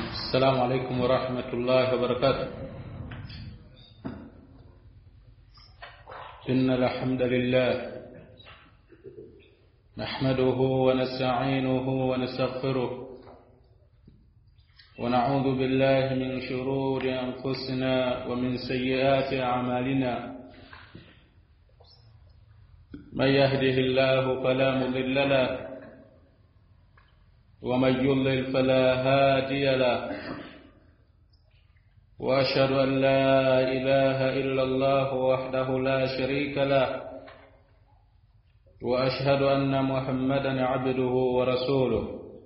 السلام عليكم ورحمة الله وبركاته. إن الحمد لله نحمده ونستعينه ونستغفره ونعوذ بالله من شرور أنفسنا ومن سيئات أعمالنا. من يهده الله فلا مضل له ومن يضلل فلا هادي له، وأشهد أن لا إله إلا الله وحده لا شريك له، وأشهد أن محمدا عبده ورسوله.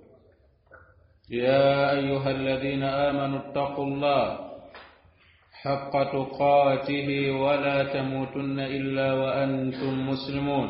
يا أيها الذين آمنوا اتقوا الله حق تقاته ولا تموتن إلا وأنتم مسلمون.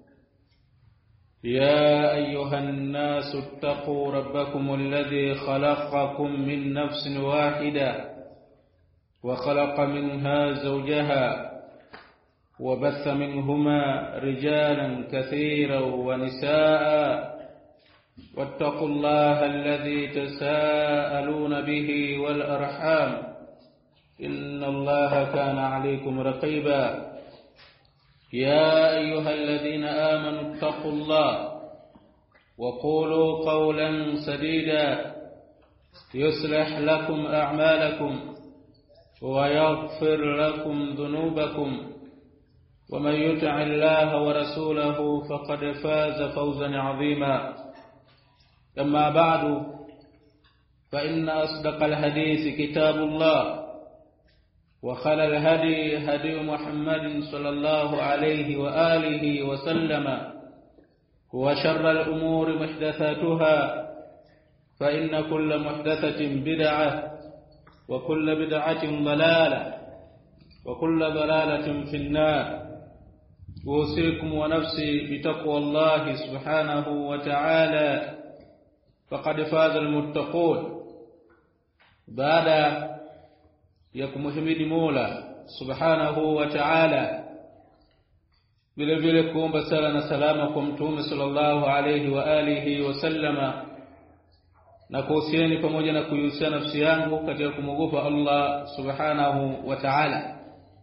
يا أيها الناس اتقوا ربكم الذي خلقكم من نفس واحدة وخلق منها زوجها وبث منهما رجالا كثيرا ونساء، واتقوا الله الذي تساءلون به والأرحام إن الله كان عليكم رقيبا. يا أيها الذين آمنوا اتقوا الله وقولوا قولا سديدا يصلح لكم أعمالكم ويغفر لكم ذنوبكم، ومن يطع الله ورسوله فقد فاز فوزا عظيما. أما بعد، فإن أصدق الحديث كتاب الله، وخير الهدي هدي محمد صلى الله عليه وآله وسلم، وشر الأمور محدثاتها، فإن كل محدثة بدعة، وكل بدعة ضلالة، وكل ضلالة في النار. أوصيكم ونفسي بتقوى الله سبحانه وتعالى، فقد فاز المتقون. بعد ya kumhimidi Mola Subhanahu wa Ta'ala, vile vile kuomba sala na salama kwa Mtume sallallahu alayhi wa alihi wasallama, na kuhusieni pamoja na kuihusia nafsi yangu katika kumwogopa Allah Subhanahu wa Ta'ala.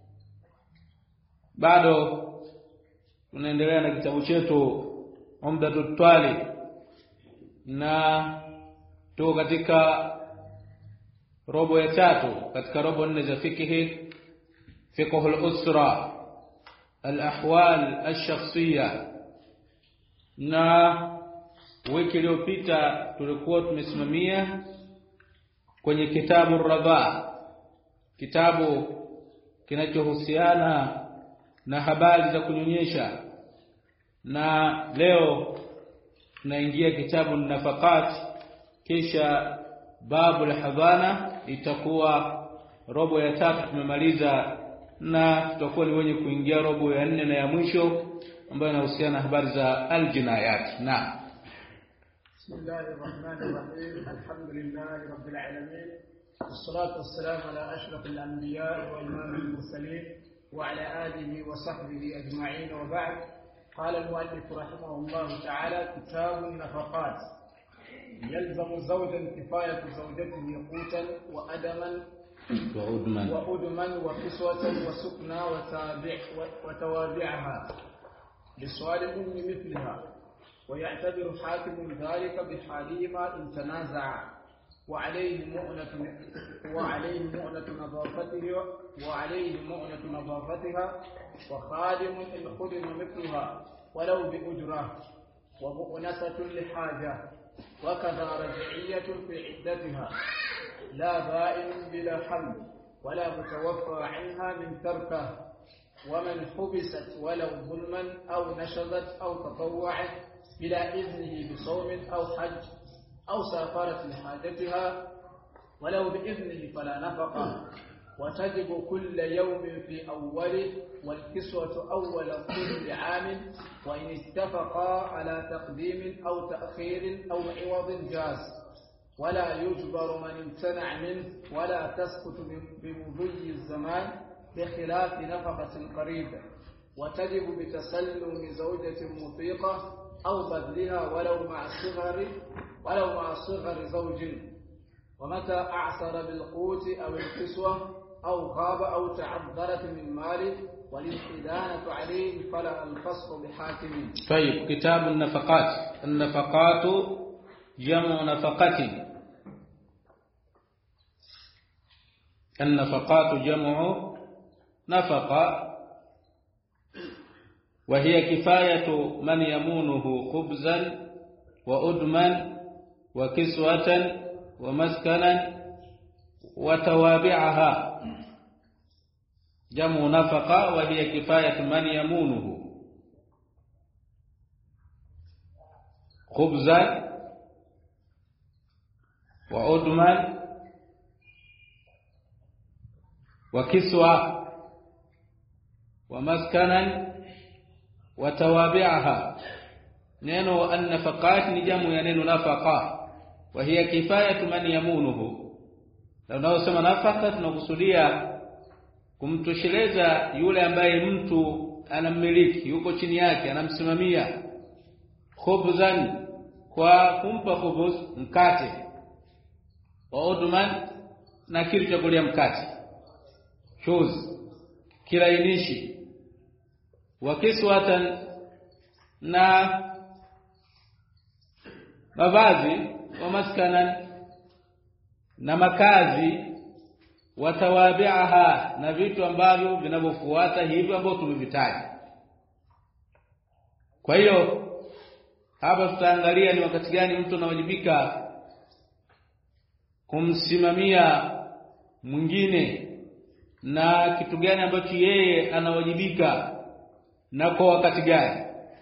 Bado tunaendelea na kitabu chetu Umdatut Talib, na tuko katika robo ya tatu katika robo nne za fiqhul usra, al-ahwal ash-shakhsiyya. Na wiki iliyopita tulikuwa tumesimamia kwenye kitabu radha, kitabu kinachohusiana na habari za kunyonyesha, na leo tunaingia kitabu nafaqat, kisha babu al-hadhana. Itakuwa robo ya tatu tumemaliza, na tutakuwa ni wenye kuingia robo ya nne na ya mwisho ambayo inahusiana na habari za al-jinayat. Na bismillahir rahmanir rahim, alhamdulillahi rabbil alamin, wassalatu wassalamu ala ashrafil anbiya wa imamil mursalin wa ala alihi wa sahbihi ajma'in, wa ba'd. Qala al-muallif rahimahullah ta'ala: kitabun nafaqat. يلزم زوجا كفاية زوجته قوتا وأدما وأدما وكسوة وسكنى وتوابعها لسؤال الأم مثلها، ويعتبر حاكم ذلك بحالهما إن تنازعا، وعليه مؤنة نظافتها وخادم إن خدم مثلها ولو بأجرة، ومؤنسة لحاجة، وكذا رجعية في عدتها، لا بائن بلا حمل ولا متوفى عنها من تركه، ومن حبست ولو ظلما أو نشزت أو تطوعت بلا إذنه بصوم أو حج أو سافرت لحاجتها ولو بإذنه فلا نفقة، وتجب كل يوم في أوله، والكسوة أول كل عام، وإن اتفقا على تقديم أو تأخير أو عوض جاز، ولا يجبر من امتنع منه، ولا تسقط بمضي الزمان بخلاف نفقة قريبة، وتجب بتسلم زوجة مطيقة أو بذلها ولو مع صغر زوج، ومتى أعسر بالقوت أو الكسوة أو غاب أو تعذرت من ماله والاستدانة عليه فلا الفصل بحاكم. طيب كتاب النفقات. النفقات جمع نفقة. النفقات جمع نفقة وهي كفاية من يمونه خبزا وأدما وكسوة ومسكنا وتوابعها. جمع نفقة وهي كفاية من يمونه خبزا وأدما وكسوة ومسكنا وتوابعها. neno an-nafaqat ni jamu ya neno nafaqa wa hiya kifayatu man yamunuhu. Na unaosema nafaka tunakusudia kumtosheleza yule ambaye mtu anamiliki, yuko chini yake, anamsimamia. Khubzan, kwa kumpa khubuz, mkate. Wa udman, na kitu cha kulia mkate, chuz, kilainishi. Wa kiswatan, na mavazi. Wa maskanan, na makazi. Watawabi'aha, na vitu ambavyo vinavyofuata hivyo ambavyo tumevitaja. Kwa hiyo hapa tutaangalia ni wakati gani mtu anawajibika kumsimamia mwingine na kitu gani ambacho yeye anawajibika na kwa wakati gani.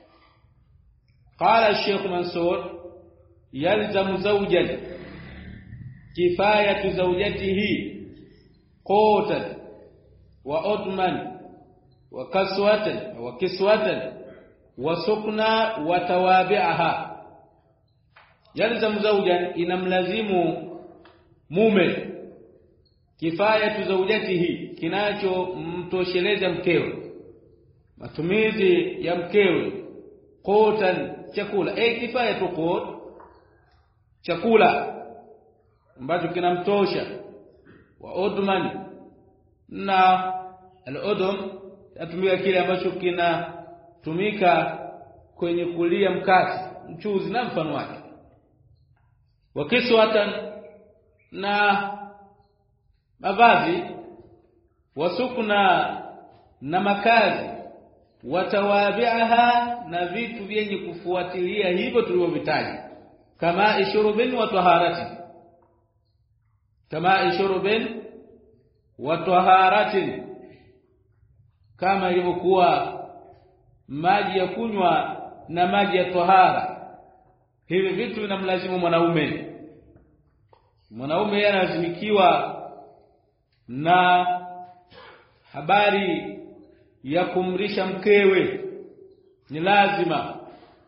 Qala Sheikh Mansur yalzamu zawjan kifayatu zawjatihi qutan wa udman wa kaswatan wa kiswatan wa sukna wa tawabi'aha. Yalzamu zawjan, inamlazimu mume kifayatu zawjatihi, kinacho mtosheleza mkewe, matumizi ya mkewe. Qutan, chakula. Kifayatu qut, chakula ambacho kinamtosha. Wa udman, na al-udum atumia kile ambacho kinatumika kwenye kulia mkate, mchuzi na mfano wake. Wa kiswatan, na mavazi. Wa sukna, na makazi. Wa tawabi'aha, na vitu vyenye kufuatilia hivyo tulivyovitaja. Kama ishurubin wa taharati, kama ishurubin wa taharatin, kama ilivyokuwa maji ya kunywa na maji ya tahara. Hivi vitu vinamlazimu mwanaume. Mwanaume analazimikiwa na habari ya kumrisha mkewe, ni lazima.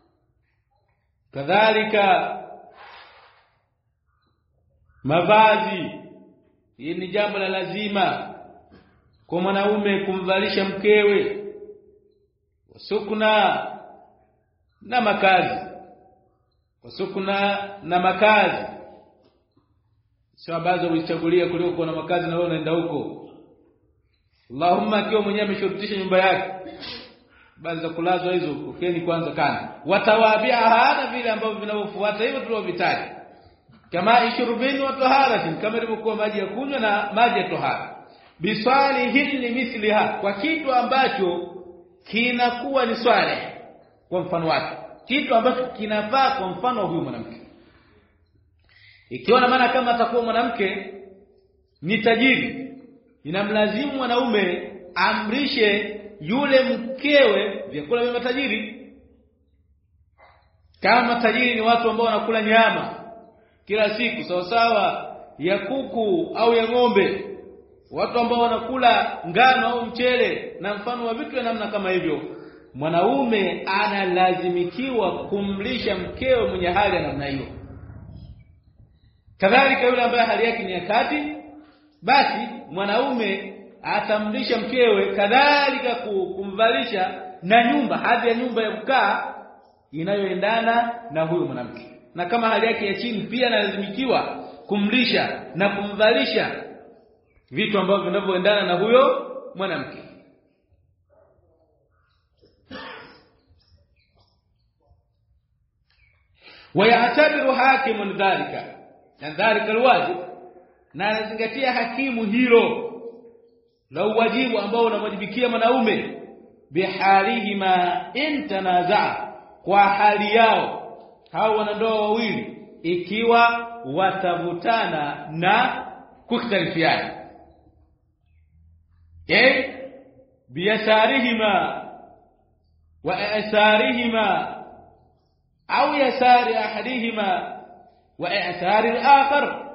Kadhalika mavazi, hii ni jambo la lazima kwa mwanaume kumvalisha mkewe. Wasukuna, na makazi. Wasukuna, na makazi, sio ambazo ulichagulia kuliko na makazi na wewe unaenda huko. Allahumma, akiwa mwenyewe ameshurutisha nyumba yake, bali za kulazwa hizo ukeni kwanza kana. Watawabi'aha, na vile ambavyo vinavyofuata hivyo tulivyovitaja. Kama ishurubin wa taharatin, kama ilivyokuwa maji ya kunywa na maji ya tahara. Bisalihin mithliha, kwa kitu ambacho kinakuwa ni swalih kwa mfano wake, kitu ambacho kinafaa kwa mfano wa huyu mwanamke. Ikiwa na maana kama atakuwa mwanamke ni tajiri, inamlazimu mwanaume amrishe yule mkewe vyakula vya matajiri. Kama tajiri ni watu ambao wanakula nyama kila siku sawa sawa ya kuku au ya ng'ombe, watu ambao wanakula ngano au mchele na mfano wa vitu vya namna kama hivyo, mwanaume analazimikiwa kumlisha mkewe mwenye hali ya namna hiyo. Kadhalika yule ambaye hali yake ni ya kati, basi mwanaume atamlisha mkewe, kadhalika kumvalisha na nyumba, hadhi ya nyumba ya kukaa inayoendana na huyo mwanamke. Na kama hali yake ya chini pia analazimikiwa kumlisha na kumvalisha vitu ambavyo vinavyoendana na huyo mwanamke. ويعتبر حاكم ذلك ذلك الواجب na anazingatia hakimu hilo la wajibu ambao unamwajibikia mwanaume bihalihima in tanazaa, kwa hali yao hao wanandoa wawili ikiwa watavutana na kukhtalifiana biyasarihima wa asarihima au yasari ahadihima wa i'sari al-akhar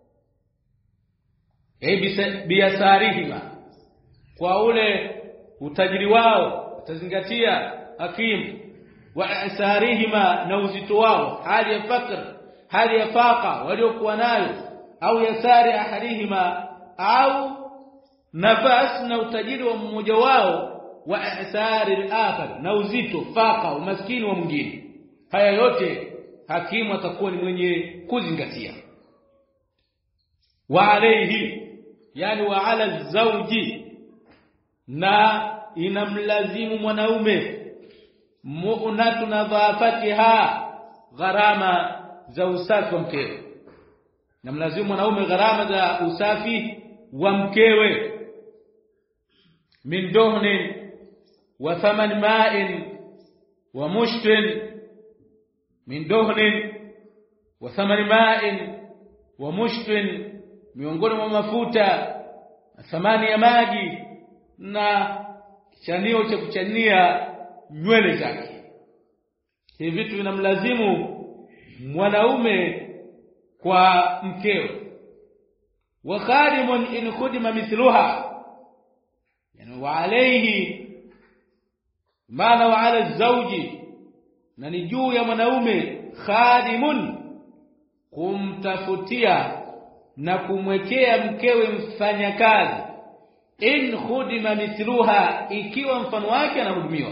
biyasarihima, kwa ule utajiri wao utazingatia hakimu, wa asarihima na uzito wao, hali ya fakr hali ya faqa waliokuwa nayo, au yasari ahadihima au nafas na utajiri wa mmoja wao, wa asari al-akhar na uzito faqa umaskini wa mwingine. Haya yote hakimu atakuwa ni mwenye kuzingatia. Wa alayhi, yani wa ala zawji, na inamlazimu mwanaume mu'natu nadhafatiha, gharama za usafi wa mkewe. Inamlazimu mwanaume gharama za usafi wa mkewe, min duhnin wa thaman ma'in wa mushtin, min duhnin wa thaman ma'in wa mushtin, miongoni mwa mafuta na thamani ya maji na chanio cha kuchania nywele zake. Hivi vitu vinamlazimu mwanaume kwa mkewe. Wa khadimun in khudima mithluha, yani wa alayhi maana wa ala zawji, na ni juu ya mwanaume khadimun kumtafutia na kumwekea mkewe mfanyakazi, in khudima mithluha, ikiwa mfano wake anahudumiwa.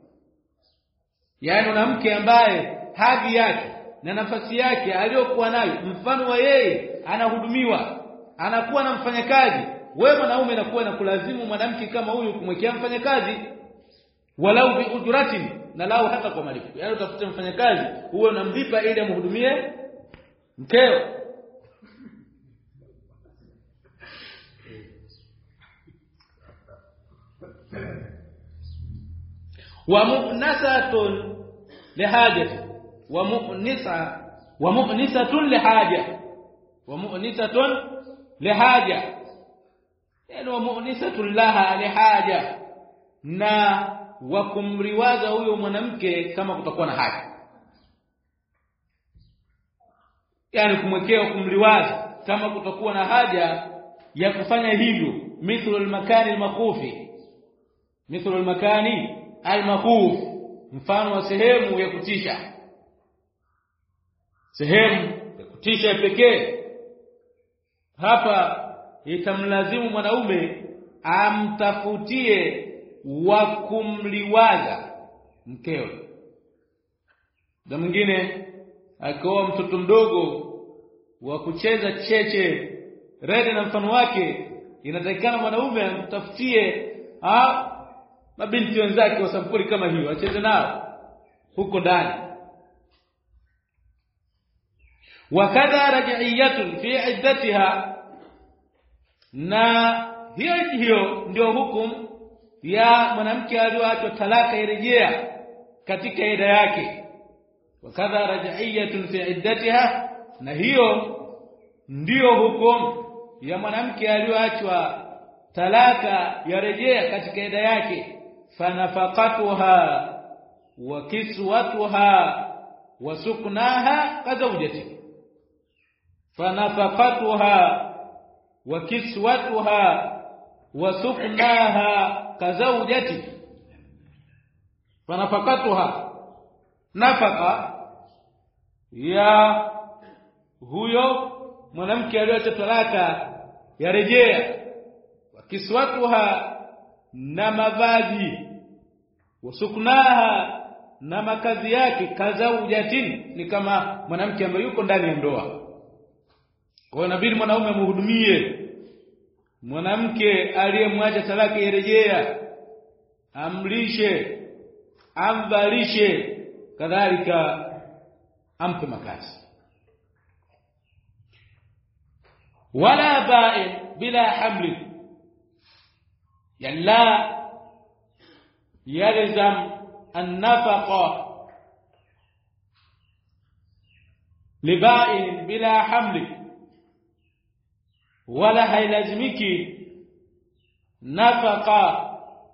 Yani mwanamke ambaye hadhi yake na nafasi yake aliyokuwa nayo mfano wa yeye anahudumiwa, anakuwa na mfanyakazi, wewe mwanaume inakuwa inakulazimu mwanamke kama huyu kumwekea mfanyakazi, walau bi ujratin, na lao hata kwa malipo. Yani utafuta mfanyakazi uwe unamlipa ili amhudumie mkeo. wa mu'nasatun lihajati wa mu'nisatun lihaja wa mu'nisatun lihaja, yani wa mu'nisatun laha lihaja, na wa kumriwaza huyo mwanamke kama kutakuwa na haja, yani kumwekea kumliwaza kama kutakuwa na haja ya kufanya hivyo. Mithlu al-makani al-makhufi, mithlu al-makani al-makhuf, mfano wa sehemu ya kutisha, sehemu ya kutisha pekee. Hapa itamlazimu mwanaume amtafutie wa kumliwaza mkewe. Na mwingine akaoa mtoto mdogo wa kucheza cheche rede na mfano wake, inatakikana mwanaume amtafutie mabinti wenzake wa sampuli kama hiyo acheze nao huko ndani. Wakadha raj'iyatun fi iddatiha, na hiyo ndio hukumu ya mwanamke aliyoachwa talaka irejea katika ida yake. Wakadha raj'iyatun fi iddatiha, na hiyo ndio hukumu ya mwanamke aliyoachwa talaka yarejea katika ida yake. Fanafaqatuha wa kiswatuha wa suknaha kazawjati, fanafaqatuha wa kiswatuha wa suknaha kazawjati. Fanafaqatuha, nafaka ya huyo mwanamke aliyoacha talaka yarejea, wa kiswatuha na mavazi, wa suknaha na makazi yake, kazaujatin ni kama mwanamke ambaye yuko ndani ya ndoa. Kwa inabidi mwanaume amhudumie mwanamke aliyemwacha talaka irejea, amlishe, amvalishe, kadhalika ampe makazi. Wala ba'in bila hamli, yani la yalzam an-nafaqa liba'in bila hamli, wala hailazimiki nafaka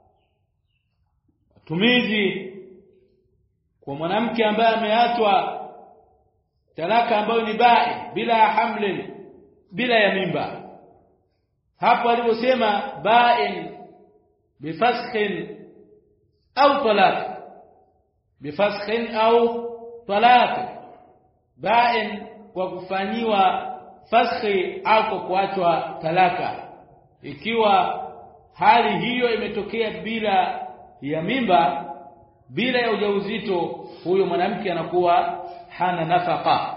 tumizi kwa mwanamke ambaye ameachwa talaka ambayo ni ba'i bila hamli, bila ya mimba. Hapo aliposema ba'in bifasakhin au talaq, bifasakhin au talaq, ba'in kwa kufanyiwa fasakhi au kwa kuachwa talaka. Ikiwa hali hiyo imetokea bila ya mimba, bila ya ujauzito, huyo mwanamke anakuwa hana nafaka.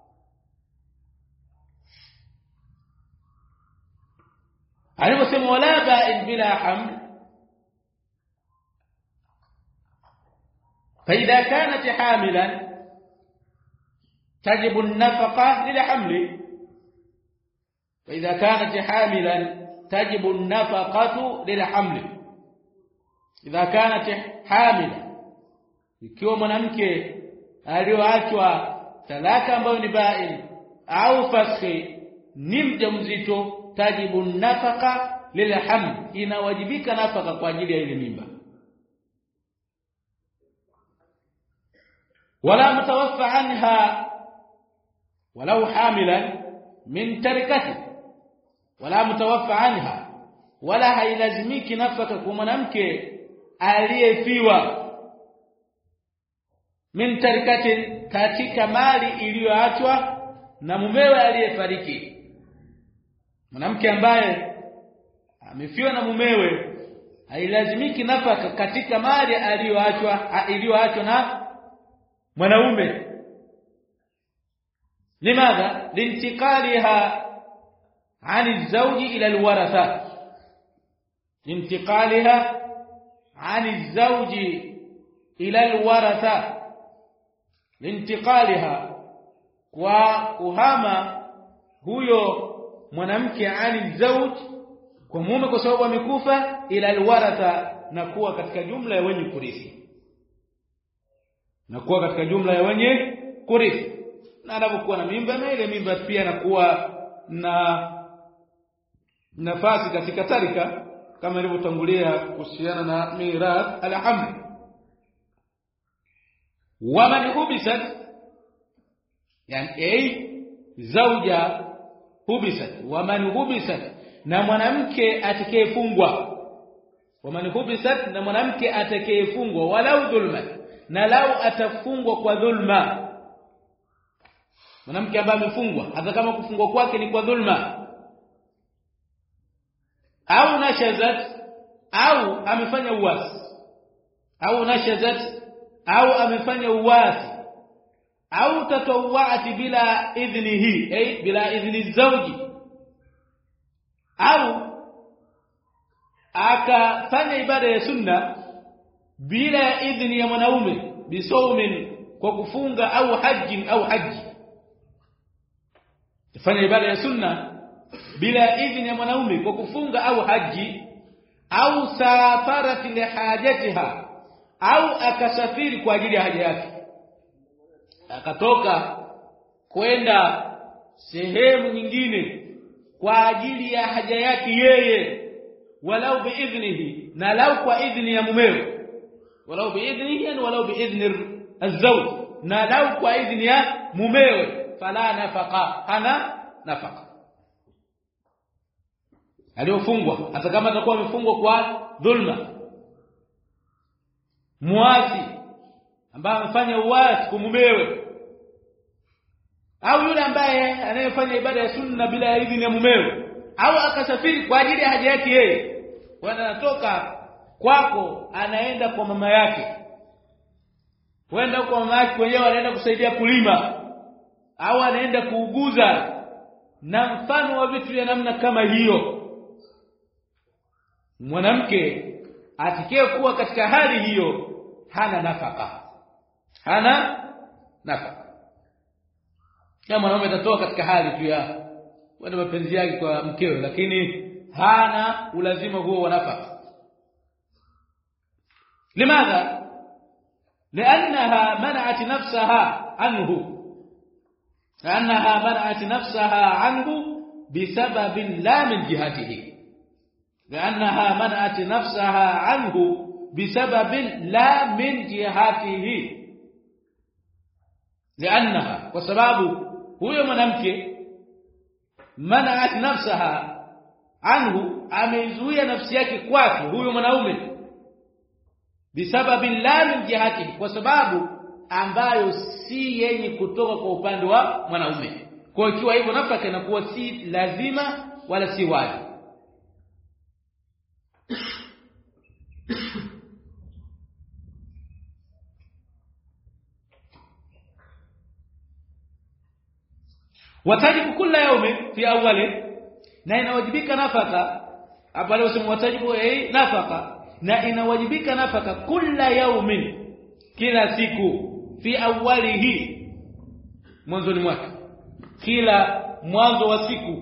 Aliposema wala ba'in bila haml, فإذا كانت حاملا تجب النفقة للحمل، فإذا كانت حاملا تجب النفقة للحمل. إذا كانت حاملا، ikiwa mwanamke aliyoachwa talaka ambayo ni ba'in au fasakhi ni mjamzito, tajibu nafaka lilhaml, inawajibika nafaka kwa ajili ya ile mimba. wala mutawaffa anha walau hamilan min tarikati, wala mutawaffa anha, wala hailazimiki nafaka kwa mwanamke aliyefiwa min tarikati, katika mali iliyoachwa na mumewe aliyefariki. Mwanamke ambaye amefiwa na mumewe hailazimiki nafaka katika mali iliyoachwa na mwanaume. Limadha? lintiqaliha ani zawji ila alwaratha, lintiqaliha ani zawji ila alwaratha, lintiqaliha kwa kuhama huyo mwanamke ani zawji kwa mume kwa sababu amekufa, ila alwaratha, na kuwa katika jumla ya wenye kurithi, na kuwa katika jumla ya wenye kurithi. Na anapokuwa na mimba, na ile mimba pia inakuwa na nafasi katika tarika, kama ilivyotangulia kuhusiana na mirath al-haml. wa man hubisat, yani zawja hubisat, wa man hubisat, na mwanamke atakayefungwa, wa man hubisat, na mwanamke atakayefungwa, walau dhulma, na lau atafungwa kwa dhulma. Mwanamke ambaye amefungwa, hata kama kufungwa kwake ni kwa dhulma, au nashazat, au amefanya uasi, au nashazat, au amefanya uasi, au tatawwa'at bila idhnihi, bila idhni zawji, au akafanya ibada ya sunna bila idhni ya mwanaume, bisawmin, kwa kufunga, au haji, au haji, fanya ibada ya sunna bila idhni ya mwanaume kwa kufunga au haji, au safarat li hajatiha, au akasafiri kwa ajili ya haja yake, akatoka kwenda sehemu nyingine kwa ajili ya haja yake yeye, walau biidhnihi, na lau kwa idhni ya mumewe, walau biidhnihi, yani walau biidhni az-zawj, na lau kwa idhni ya mumewe, fala nafaqa, hana nafaka. Aliyofungwa, hata kama atakuwa amefungwa kwa dhulma, muasi ambaye amefanya uasi kwa mumewe, au yule ambaye anayefanya ibada ya sunna bila idhini ya mumewe, au akasafiri kwa ajili ya haja yake yeye, wanda anatoka kwako anaenda kwa mama yake, wenda kwa mama yake wenyewe anaenda kusaidia kulima, au anaenda kuuguza, na mfano wa vitu vya namna kama hiyo, mwanamke atakayekuwa katika hali hiyo hana nafaka. Kama mwanaume atatoa katika hali tu ya wenda mapenzi yake kwa mkewe, lakini hana ulazima huo wa nafaka. Limadha? لأنها منعت نفسها عنه بسبب لا من جهته. لأنها منعت نفسها عنه بسبب لا من جهته. لأنها وسبب huyo mwanamke mana'at nafsaha anhu, amezuia nafsi yake kwake huyo mwanaume, bisababi la min jihatihi, kwa sababu ambayo si yenye kutoka kwa upande wa mwanaume. Kwa ikiwa hivyo nafaka inakuwa si lazima wala si wajibu. watajibu kila yaume fi awwali, na inawajibika nafaka hapa leo sema watajibu nafaka, na inawajibika nafaka kila yaumin, kila siku, fi awwalihi, mwanzoni mwake, kila mwanzo wa siku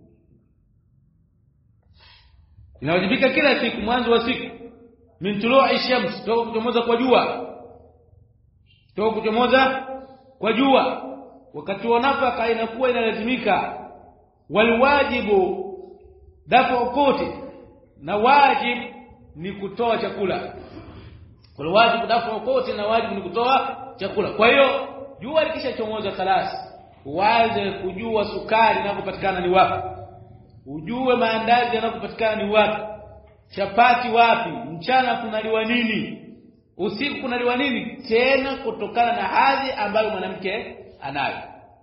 inawajibika kila siku mwanzo wa siku, min tulu'i shams, toka kuchomoza kwa jua, wakati wa nafaka inakuwa inalazimika. Walwajibu dafu quti, na wajib ni kutoa chakula. Walwajibu dafu quti, na wajib ni kutoa chakula. Kwa hiyo jua likishachomoza kalasi, uanze kujua sukari inapopatikana ni wapi, ujue maandazi yanapopatikana ni wapi, chapati wapi, mchana kunaliwa nini, usiku kunaliwa nini, tena kutokana na hadhi ambayo mwanamke anayo.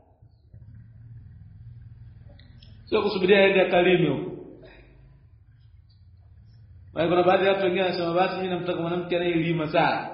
Sio kusubiria aende kalimi huko. Kuna baadhi ya watu wengine wanasema basi mimi namtaka mwanamke anayelima sana.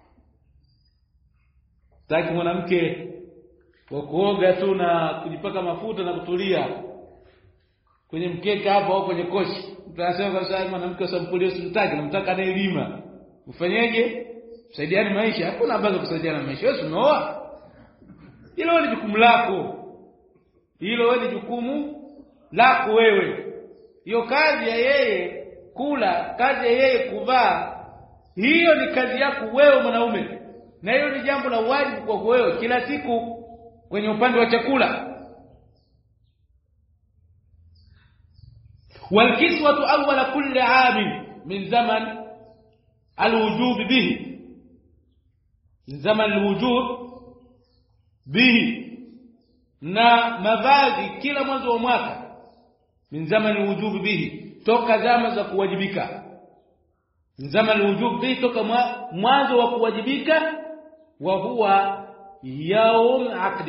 Sitaki mwanamke wa kuoga tu na kujipaka mafuta na kutulia kwenye mkeka hapo au kwenye kochi. Tunasema kwa sababu mwanamke wa sampuli hiyo simtaki, namtaka anayelima. Ufanyeje? Tusaidiane maisha. Hakuna ambazo kusaidiana maisha. Wewe unaoa, hilo ni jukumu lako. Hilo ni jukumu lako wewe. Hiyo kazi ya yeye kula, kazi ya yeye kuvaa, hiyo ni kazi yako wewe mwanaume. Na hiyo ni jambo la wajibu kwa wewe kila siku kwenye upande wa chakula. Walkiswatu awwala kulli 'am min zaman alwujub bihi, zaman alwujub bihi, na mavazi kila mwanzo wa mwaka, min zaman alwujub bihi, toka zama za kuwajibika, zaman alwujub bihi, toka mwanzo wa kuwajibika, wa huwa yawm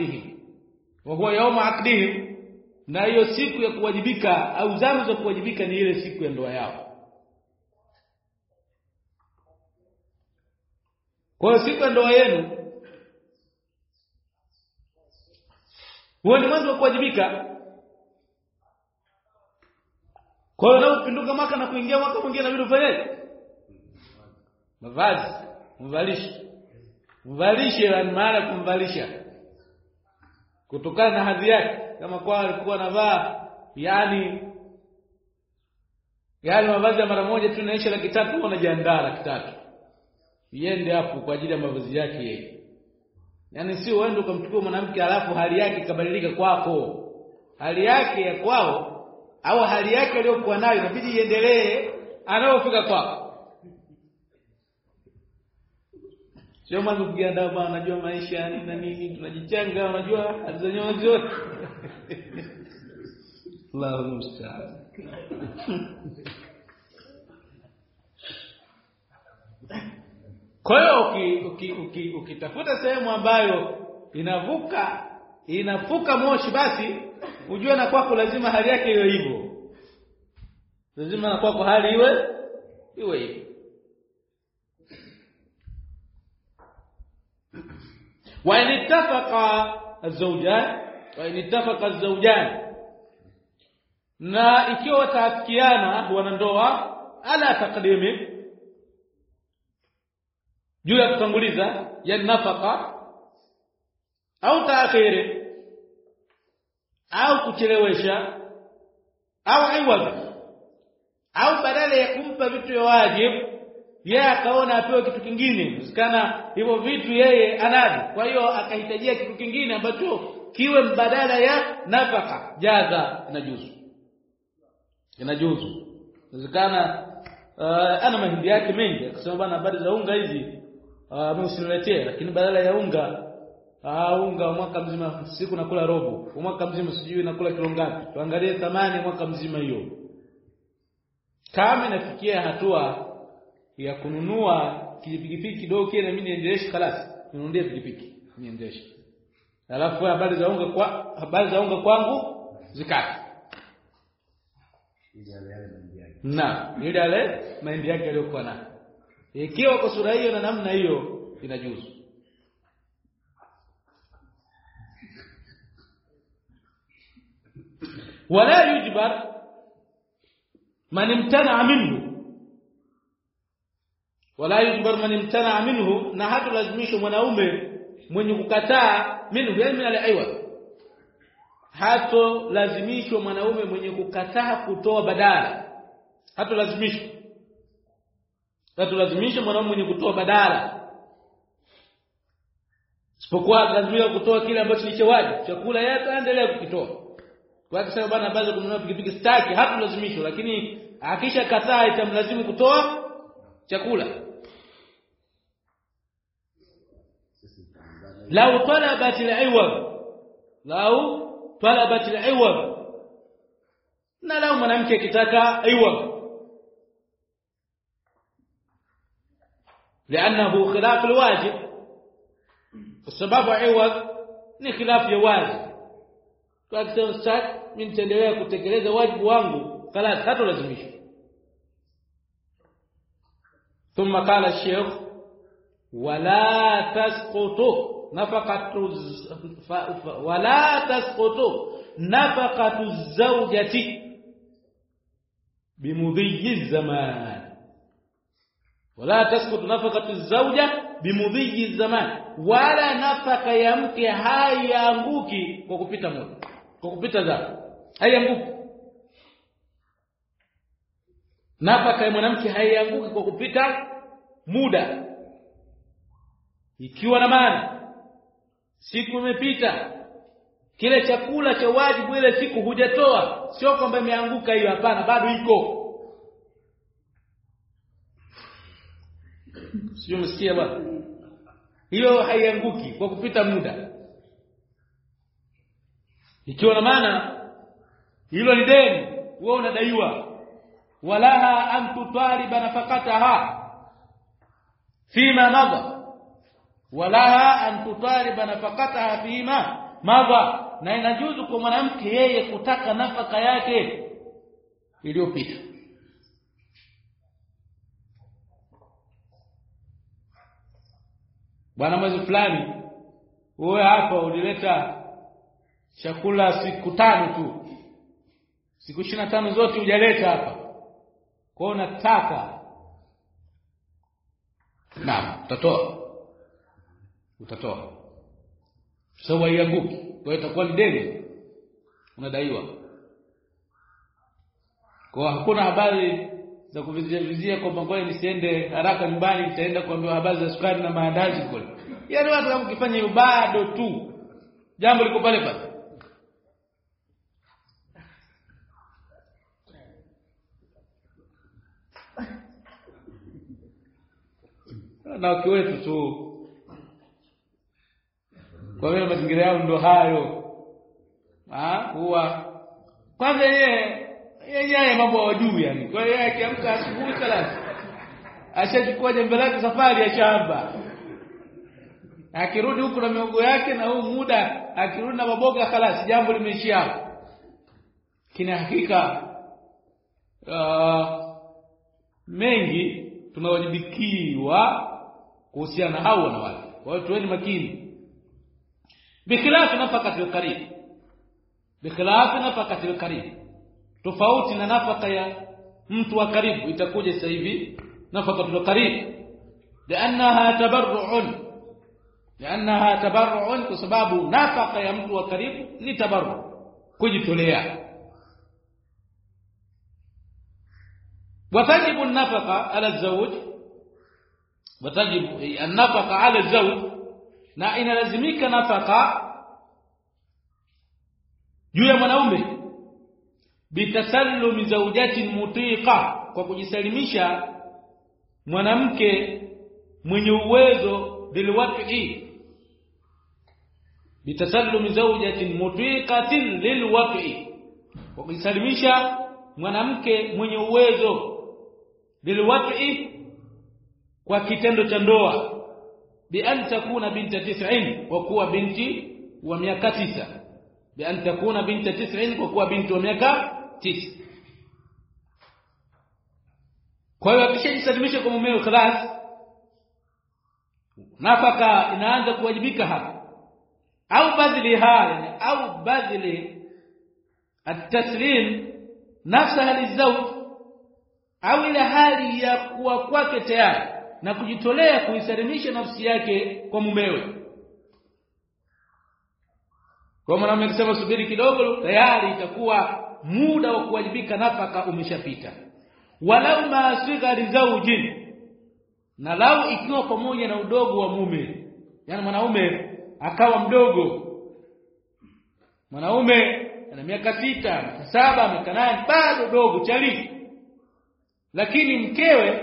aqdihi, na hiyo siku ya kuwajibika au zama za kuwajibika ni ile siku ya ndoa yao. Kwa hiyo siku ya ndoa yenu huo ni mwanzo wa kuwajibika. Kwa hiyo unapopinduka mwaka na kuingia mwaka mwingine inabidi ufanyeje? Mavazi, mvalishe maana kumvalisha kutokana na hadhi yake. Kama kwa alikuwa anavaa yani mavazi ya mara moja tu inaisha 300,000, unajiandaa 300,000 iende hapo kwa ajili ya mavazi yake yeye. Yani si uende ukamchukua mwanamke alafu hali yake ikabadilika kwako. Hali yake ya kwao au hali yake aliyokuwa nayo inabidi iendelee anapofika kwako. Sio mambo kujiandaa bwana, unajua maisha na nini, tunajichanga, unajua azanyoa zote. Allahu musta'an. Kwa hiyo ukitafuta sehemu ambayo inafuka moshi, basi ujue na kwako lazima hali yake iwe hivyo. Lazima na kwako hali iwe hivyo. وإن اتفق الزوجان na ikiwa wataafikiana wanandoa ala taqdimi juu ya kutanguliza ya nafaka au taakhiri au kuchelewesha au aiwaz au badala ya kumpa vitu vya wajibu yeye akaona apewe kitu kingine, usikana hivyo vitu yeye anavyo, kwa hiyo akahitajia kitu kingine ambacho kiwe mbadala ya nafaka, jaza inajuzu. Usikana ana mahindi yake mengi akasema bana habari za unga hizi msiniletee, lakini badala ya unga mwaka mzima siku nakula robo, mwaka mzima sijui nakula kilo ngapi, tuangalie thamani mwaka mzima hiyo. Kama inafikia hatua ya kununua pikipiki kidogo kile na mimi niendeleshe kalasi, ninunulie pikipiki niendeshe, alafu habari za unga kwangu zikati na ile mahindi yake aliyokuwa nayo. Ikiwa kwa sura hiyo na namna hiyo inajuzu. Wala yujbar man imtana minhu, na hata lazimisho mwanaume mwenye kukataa minhu, yani min al-aywa, hata lazimisho mwanaume mwenye kukataa kutoa badala, hata lazimisho mwanaume mwenye kutoa badala, isipokuwa lazimika kutoa kile ambacho ni wajibu, chakula yake aendelee kukitoa. Kwa sababu bwana baada kununua pikipiki staki, hata lazimisho, lakini akisha kataa itamlazimu kutoa chakula. Lau talabat al-iwad, na lau mwanamke akitaka iwad, لانه خلاف الواجب, sababu iwad ni khilaf ya wajib. Kwa kusema sasa mimi nitaendelea kutekeleza wajibu wangu, خلاص hata lazimisha. ثم قال الشيخ ولا تسقط نفقة الزوجة بمضي الزمان، ولا تسقط نفقة الزوجة بمضي الزمان، ولا نفقة ya mke haianguki kwa kupita muda, kwa kupita zaka haianguki. Nafaka ya mwanamke haianguki kwa kupita muda, ikiwa na maana siku imepita, kile chakula cha wajibu ile siku hujatoa, sio kwamba imeanguka hiyo, hapana, bado iko. Sio msikia bwana, hiyo haianguki kwa kupita muda, ikiwa na maana hilo ni deni wewe unadaiwa. Walaha an tutaliba nafaqataha fima madha, walaha an tutaliba nafaqataha fima madha, na inajuzu kwa mwanamke yeye kutaka nafaka yake iliyopita. Bwana mwezi fulani wewe hapa ulileta chakula siku 5 tu, siku 25 zote hujaleta hapa, kwa hiyo nataka naam, utatoa sawa, ianguki, kwa hiyo itakuwa ni deni unadaiwa. Kwa hakuna habari za kuvizia kwamba ngoja nisiende haraka nyumbani, nitaenda kuambiwa habari za sukari na maandazi kule. Yaani watu wakifanya hiyo bado tu jambo liko pale pale. Na wakiwetu tu kwa vile mazingira yao ndo hayo, huwa kwanza yeye mambo hawajui yani. Kwa hiyo yeye akiamka asubuhi salati ashachukua jembe lake safari ya shamba, akirudi huku na miogo yake, na huu muda akirudi na maboga, خلاص jambo limeishia hapo. Kina hakika mengi tunawajibikiwa kuhusiana na hao wanawake, kwa hiyo tuweni makini. Bikhilafi nafaqatil qarib, tofauti na nafaka ya mtu wa karibu. Itakuja sasa hivi nafaka tu karibu, لانها تبرع kwa sababu nafaka ya mtu wa karibu ni tabarru, kujitolea. وتجب النفقه على الزوج وتجب النفقه على الزوج na inalazimika nafaka juu ya mwanaume bitasallumi zawjatin mutiqa, kwa kujisalimisha mwanamke mwenye uwezo bilwaqi, bitasallumi zawjatin mutiqatin lilwaqi, kwa kujisalimisha mwanamke mwenye uwezo bilwaqi, kwa kitendo cha ndoa, bi an takuna binta 90, kwa kuwa binti wa miaka 9, bi an takuna binta 90, kwa kuwa binti wa miaka 9. Kwa hiyo akishajisalimisha kwa mumeo khalas, nafaka inaanza kuwajibika hapa, au badli at-taslim nafsaha lizawj, au ile hali ya kuwa kwake tayari na kujitolea kuisalimisha nafsi yake kwa mumewe. Kwa maana akisema subiri kidogo, tayari itakuwa muda wa kuwajibika nafaka umeshapita. Walau ma sigari zawjin, na lau ikiwa pamoja na udogo wa mume, yani mwanaume akawa mdogo, mwanaume ana miaka 6, 7, miaka 8, bado dogo chali, lakini mkewe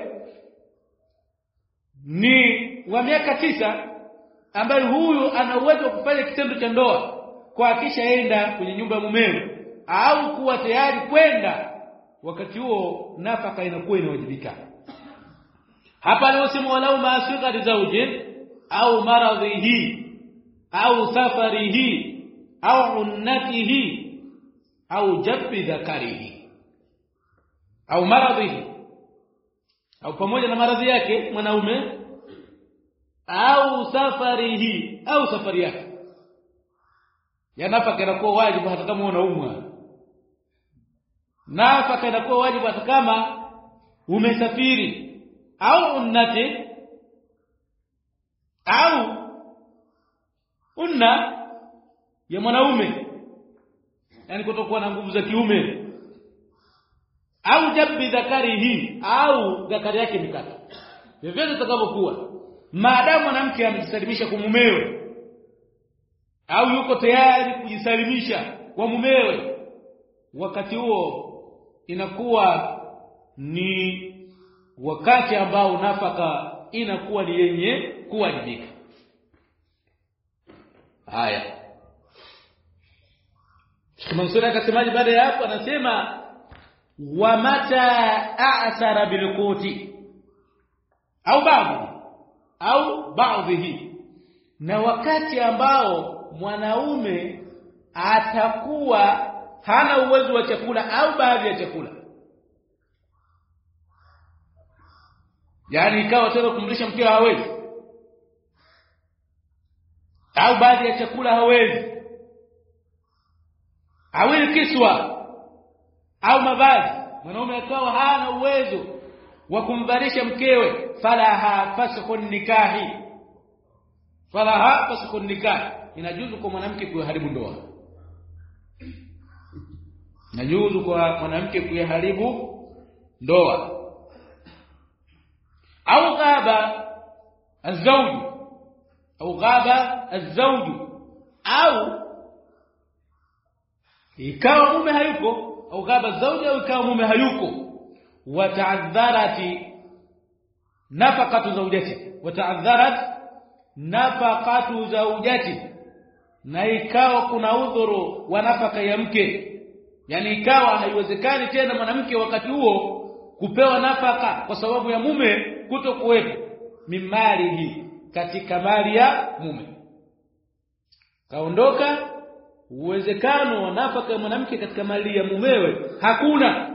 ni wa miaka 9, ambaye huyu ana uwezo wa kufanya kitendo cha ndoa kwa akishaenda kwenye nyumba ya mumewe au kuwa tayari kwenda, wakati huo nafaka inakuwa inawajibika. Hapa anasema walau maasika zawjin au maradhihi au safarihi au unnatihi au jabbi dhakarihi au maradhihi, au pamoja na maradhi yake mwanaume, au safarihi, au safari yake, nafaka inakuwa wajibu hata kama unaumwa. Nafaka inakuwa wajibu hata kama umesafiri, au unnati, au unna ya mwanaume, yani kutokuwa na nguvu za kiume, au jabbi dhakarihi, au dhakari yake mikata. Vyovyote itakavyokuwa, maadamu mwanamke amejisalimisha kwa mumewe au yuko tayari kujisalimisha kwa mumewe, wakati huo inakuwa ni wakati ambao nafaka inakuwa ni yenye kuwajibika. Haya, Mansura akasemaje baada ya hapo? Anasema wa mata a'sara bilquti au baadhihi, na wakati ambao mwanaume atakuwa hana uwezo wa chakula au baadhi ya chakula, yani ikawa tena kumlisha mkeo hawezi, au baadhi ya chakula hawezi, au kiswa au mavazi, mwanaume akawa hana uwezo wa kumbarisha mkewe, falaha faskhun nikahi, inajuzu kwa mwanamke kuharibu ndoa, inajuzu kwa mwanamke kuharibu ndoa. Au ghaba az-zawj, au ikawa mume hayuko, au ghaba az-zawj, au ikawa mume hayuko, wata'adharat nafaqatu zawjati, na ikawa kuna udhuru wa nafaka ya mke, yani ikawa haiwezekani tena mwanamke wakati huo kupewa nafaka kwa sababu ya mume kutokuwepo, mimalihi, katika mali ya mume kaondoka, uwezekano wa nafaka ya mwanamke katika mali ya mumewe hakuna.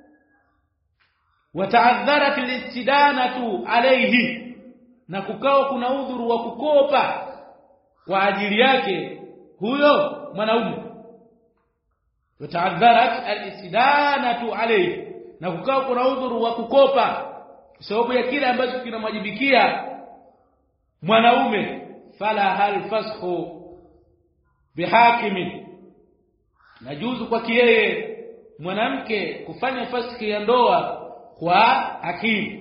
Wata'adharat al-istidanatu alayhi, na kukawa kuna udhuru wa kukopa kwa ajili yake huyo mwanaume. Wataadharat al-istidanatu alayhi, na kukawa kuna udhuru wa kukopa sababu ya kile ambacho kinamwajibikia mwanaume. Fala hal fasxu bihakimi, najuzu kwa yeye mwanamke kufanya fasiki ya ndoa kwa hakimu.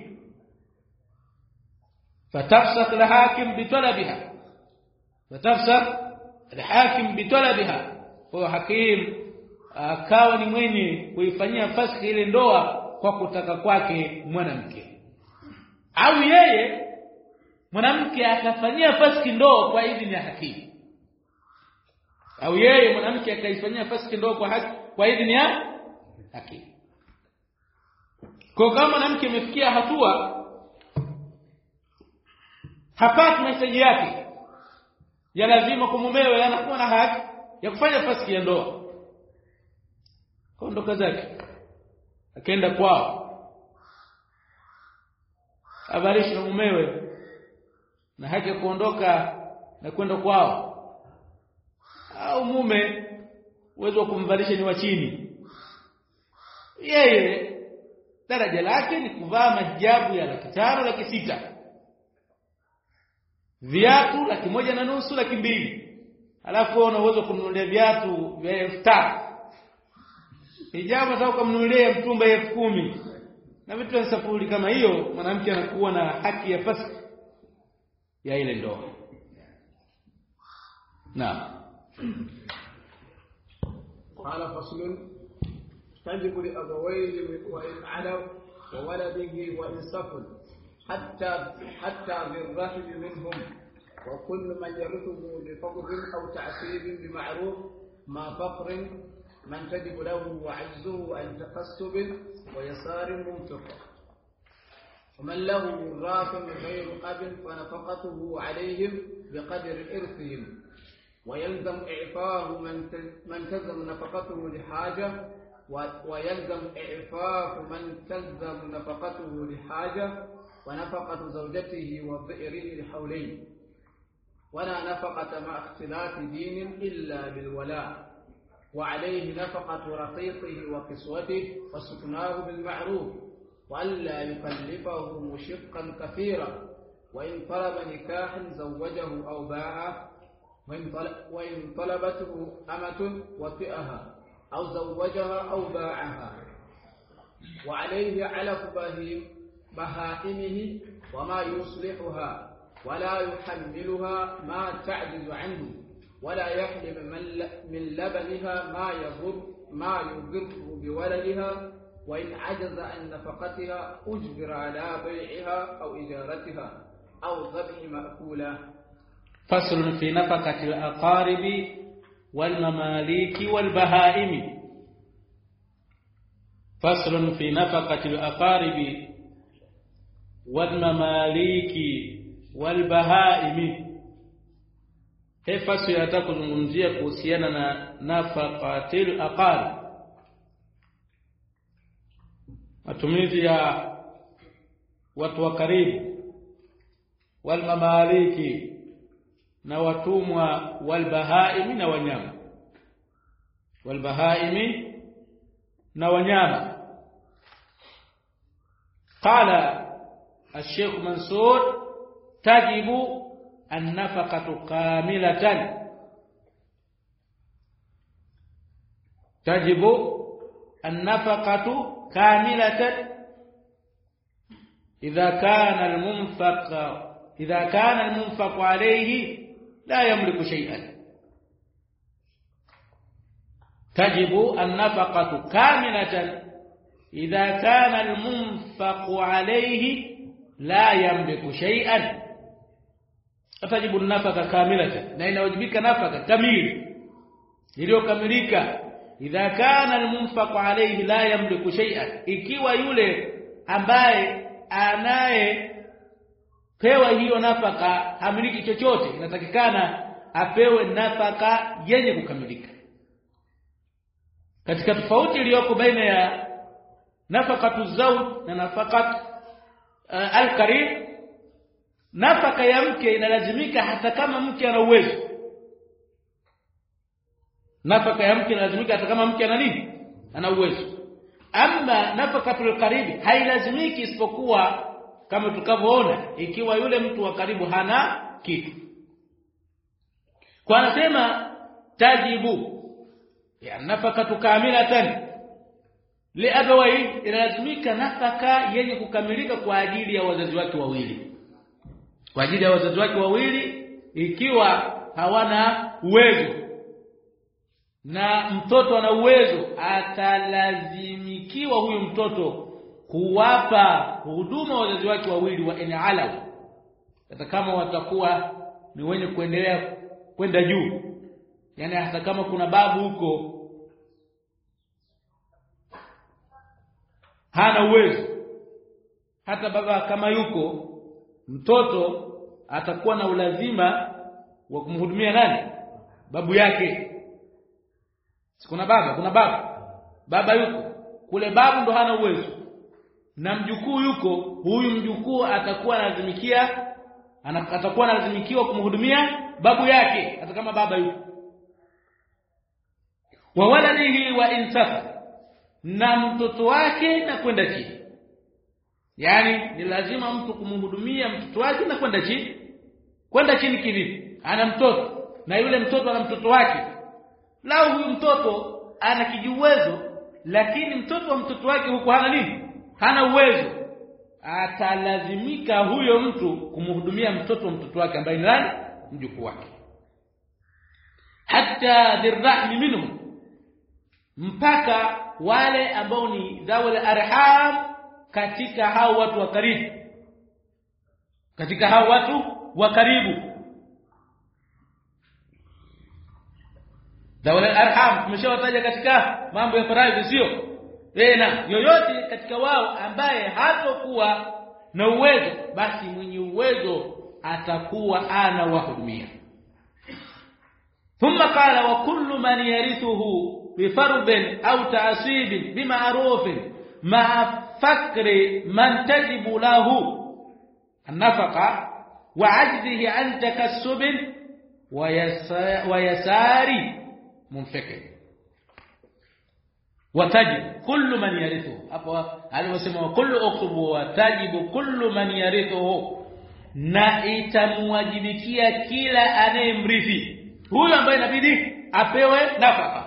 Fatafsakh al-hakim bitalabiha, fatafsakh al-hakim bitalabiha, kwa hakim akawa ni mwenye kuifanyia fasiki ile ndoa kwa kutaka kwake mwanamke, au yeye mwanamke akafanyia fasiki ndoa kwa idhini ya hakimu, au yeye mwanamke akaifanyia fasiki ndoa kwa idhini ya hakimu. Kwa kama mwanamke amefikia hatua hapati mahitaji yake ya lazima kwa mumewe, anakuwa na haki ya kufanya fasiki ya ndoa, kaondoka zake akaenda kwao, habarishi na mumewe na haki ya kuondoka na kwenda kwao. Au mume uwezo wa kumvalisha ni wa chini, yeye daraja lake ni kuvaa mahijabu ya 500, 600, viatu 1.5, 200, alafu una uwezo kumnunulia viatu vya 1000, hijabu hata ukamnunulia mtumba 10,000 na vitu vya safuri kama hiyo, mwanamke anakuwa na haki ya fasiki ya ile ndoa. Naam. قال فصل: تجب لأبويه وإن علوا وولده وإن سفل حتى بالرحم منهم، وكل من يرثه بفضل أو تعسيب بمعروف ما فقر من تجب له وعجزه عن تكسب ويسار منفق. ومن له راث غير أب فنفقته عليهم بقدر إرثهم، ويلزم إعفاء من تلزم نفقته لحاجة، ويلزم إعفاف من تلزم نفقته لحاجة، ونفقة زوجته وضئره لحولين، ولا نفقة مع اختلاف دين إلا بالولاء، وعليه نفقة رقيقه وكسوته وسكناه بالمعروف، وألا يكلفه مشقا كثيرا، وإن طلب نكاح زوجه أو باعه، وإن طلبته أمة وطئها أو زوجها أو باعها، وعليه علف بهائمه وما يصلحها، ولا يحملها ما تعجز عنه، ولا يحلم من لبنها ما يضر بولدها، وإن عجز عن نفقتها أجبر على بيعها أو إجارتها أو ذبح مأكولة. فصل في نفقة الأقارب والمماليك والبهائم. فصل في نفقة الأقارب والمماليك والبهائم. Hii fasli nataka kuzungumzia kuhusiana na nafaqatil aqarib, matumizi ya watu wa karibu, wal mamaliki na watumwa, wal bahaimi na wanyama, wal bahaimi na wanyama. Qala الشيخ منصور: تجب النفقة كاملة، تجب النفقة كاملة إذا كان المنفق عليه لا يملك شيئا. تجب النفقة كاملة إذا كان المنفق عليه لا يملك شيئا. تجب النفقة كاملة، na inawajibika nafaka kamili iliyokamilika. Idha kana almunfaq alayhi la yamliku shay'an, ikiwa yule ambaye anayepewa hiyo nafaka hamiliki chochote, inatakikana apewe nafaka yenye kukamilika. Katika tofauti iliyoko baina ya nafaqatu zawj na nafaqat al-qarib, nafaka ya mke inalazimika hata kama mke ana uwezo, nafaka ya mke inalazimika hata kama mke ana nini, ana uwezo. Ama nafakatul karibi hailazimiki isipokuwa kama tukavyoona ikiwa yule mtu wa karibu hana kitu. Kwa anasema tajibu ya nafakatu kamilatan li abawai, inalazimika nafaka yenye kukamilika kwa ajili ya wazazi wake wawili. Kwa ajili ya wazazi wake wawili ikiwa hawana uwezo na mtoto ana uwezo, atalazimikiwa huyo mtoto kuwapa huduma wazazi wake wawili wa inalau, hata kama watakuwa ni wenye kuendelea kwenda juu. Yani hata kama kuna babu huko hana uwezo, hata baba kama yuko, mtoto atakuwa na ulazima wa kumhudumia nani? Babu yake. Kuna baba yuko kule, babu ndo hana uwezo, na mjukuu yuko, huyu mjukuu atakuwa lazimikiwa kumhudumia babu yake hata kama baba yuko. Wa waladihi wa insafa, na mtoto wake na kwenda chini. Yani ni lazima mtu kumhudumia mtoto wake na kwenda chini. Kwenda chini kivipi? Ana mtoto na yule mtoto ana mtoto wake. Lao huyu mtoto ana kijiuwezo, lakini mtoto wa mtoto wake huko hana nini? Hana uwezo. Atalazimika huyo mtu kumhudumia mtoto wa mtoto wake ambaye ni nani? Mjukuu wake. Hatta dhirrahmi minhum, mpaka wale ambao ni dhawul arham katika hao watu wa karibu. Katika hao watu wa karibu. Dhawul arham tumeshawataja katika mambo ya faraidhi, sio? Na yoyote katika wao ambaye hatakuwa na uwezo, basi mwenye uwezo atakuwa ana wahudumia. Thumma qala wa kullu man yarithuhu bifardin au ta'sibin bima'rufin ma'a fakri man tajibu lahu an-nafaqa wa 'ajzihi an takassubin wa yasari munfakir. Watajibu kullu man yarithu, hapo aliposema wa kullu uktubu watajibu kullu man yarithu, na itamwajibikia kila anayemrithi huyo ambaye inabidi apewe nafaka.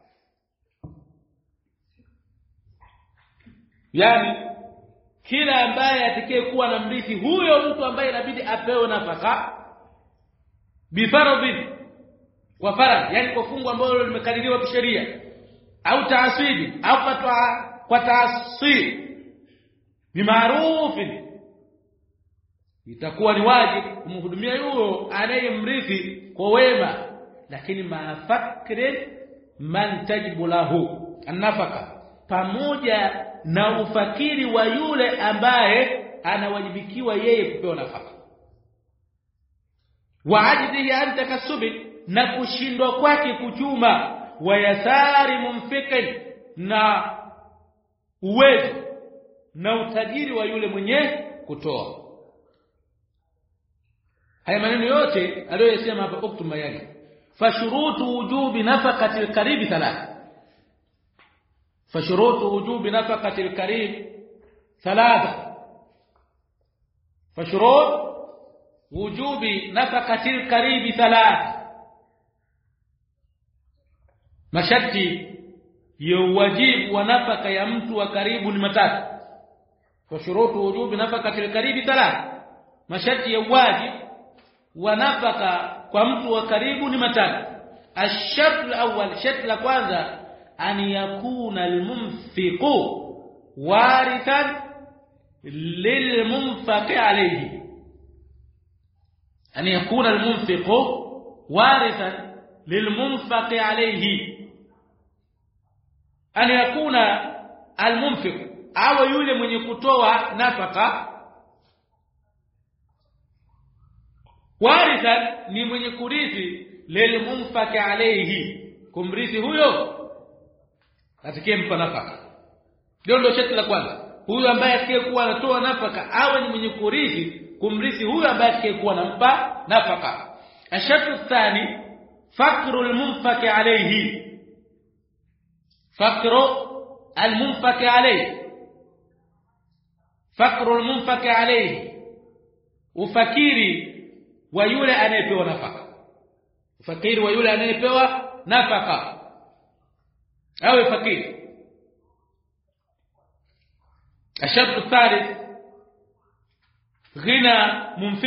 Yani kila ambaye atakayekuwa na mrithi huyo mtu ambaye inabidi apewe nafaka bifaradhi, kwa faradhi, yani kwa fungu ambalo limekadiriwa kisheria, au taasibi au kwa taasib ni maarufu, itakuwa ni wajibu kumhudumia huyo anayemrithi kwa wema, lakini maafakri man tajibu lahu an-nafaka, pamoja na ufakiri wa yule ambaye anawajibikiwa yeye kupewa nafaka. Wa ajdihi an takassubi, na kushindwa kwake kuchuma, wa yasari munfikin, na uwezo na utajiri wa yule mwenye kutoa. Haya maneno yote aliyosema hapa uktuma yake. Fashurutu wujubi nafaqati al-qarib thalatha. Fashurutu wujubi nafaqati al-qarib thalatha. Fashurut wujubi nafaqati al-qarib thalatha. Masharti ya wajibu wa nafaka ya mtu wa karibu ni matatu. Fashurutu wujubi nafaqati al-qarib thalatha. Masharti ya wajibu wa nafaka kwa mtu wa karibu ni matatu. Ash-shart al-awwal, shart la kwanza, an yakuna al-munfiqu warithan lil-munfaqi alayhi. An yakuna al-munfiqu warithan lil-munfaqi alayhi. An yakuna al-munfiq, awe yule mwenye kutoa nafaka, warithan ni mwenye kurithi, lilmunfaqi alayhi, kumrithi huyo atakayempa nafaka. Ndio sharti la kwanza, huyo ambaye atakayekuwa anatoa nafaka awe ni mwenye kurithi, kumrithi huyo ambaye atakayekuwa anampa nafaka. Ashartu thani, fakru almunfaqi alayhi, فقر المنفق عليه فقر المنفق عليه ufakiri wa yule anayepewa nafaka ufakiri wa yule anayepewa nafaka awe fakiri الشرط الثالث غنى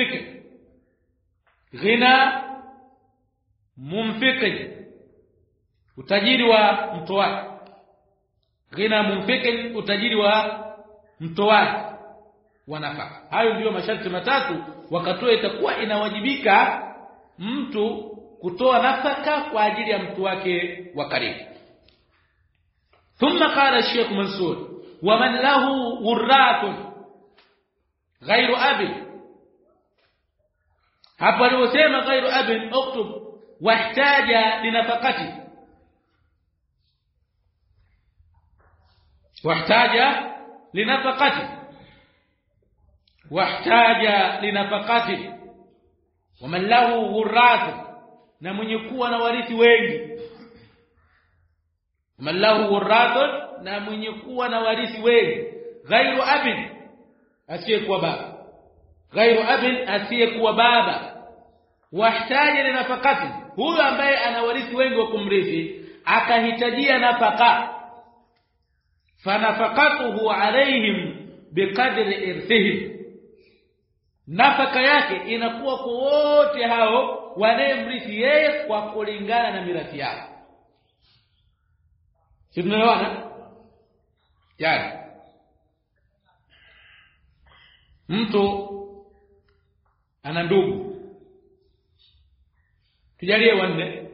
منفق utajiri wa mtoaji ghina munfiq utajiri wa mtoaji wa nafaka hayo ndio masharti matatu wakatoa itakuwa inawajibika mtu kutoa nafaka kwa ajili ya mtu wake wa karibu thumma qala Sheikh Mansur wa man lahu wurratun ghayru abi hapo aliposema ghayru abi uktub wahtaja linafaqati واحتاج لنفقته ومن له ورث na mwenye kuwa na warithi wengi man lahu wurrath na mwenye kuwa na warithi wengi ghairu abin asiyekuwa baba wahtaja linafaqati huyo ambaye ana warithi wengi wa kumrithi akahitajia nafaka fanafaqatuhu alaihim biqadri irthihim nafaka yake inakuwa kwa wote hao wanayemrithi yeye kwa kulingana na mirathi yao sio tunaelewana yani mtu ana ndugu tujalie wanne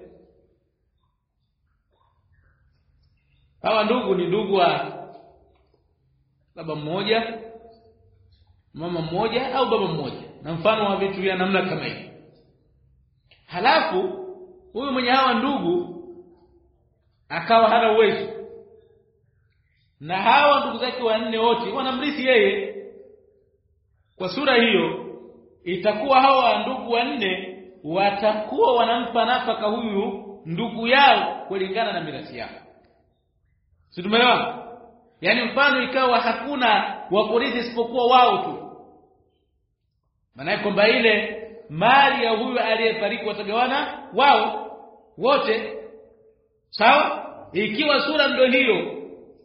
hawa ndugu ni ndugu wa baba mmoja mama mmoja au baba mmoja na mfano wa vitu vya namna kama hii halafu huyu mwenye hawa ndugu akawa hana uwezo na hawa ndugu zake wanne wote wanamrithi yeye kwa sura hiyo itakuwa hawa ndugu wanne watakuwa wanampa nafaka huyu ndugu yao kulingana na mirathi yao si tumeelewana yani mfano ikawa hakuna wakurithi isipokuwa wao tu maana kwamba ile mali ya huyu aliyefariki watagawana wao wote sawa ikiwa sura ndio hiyo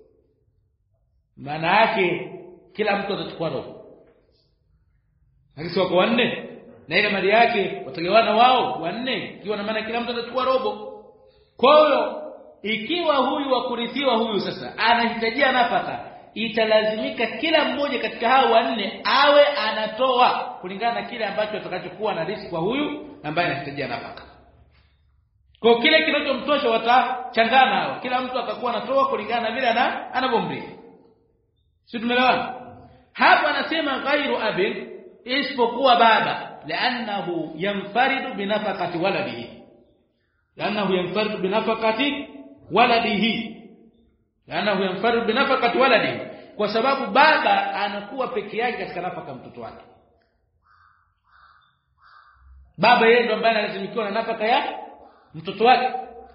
maana yake kila mtu atachukua robo hakika kwa wanne na ile mali yake watagawana wao wanne ikiwa na maana kila mtu atachukua robo kwa hiyo ikiwa huyu wa kurithiwa huyu sasa anahitajia nafaka italazimika kila mmoja katika hao wanne awe anatoa kulingana na kile ambacho atakachokuwa na riziki kwa huyu ambaye anahitajia nafaka kwa kile kinachomtosha watachangana hao kila mtu atakuwa anatoa kulingana na vile anavyomrithi sio tumeelewana hapa anasema ghairu abin isipokuwa baba لانه ينفرد بنفقه ولده kwa sababu baba anakuwa peke yake katika nafaka mtoto wake baba yeye ndo ambaye analazimikiwa na nafaka ya mtoto wake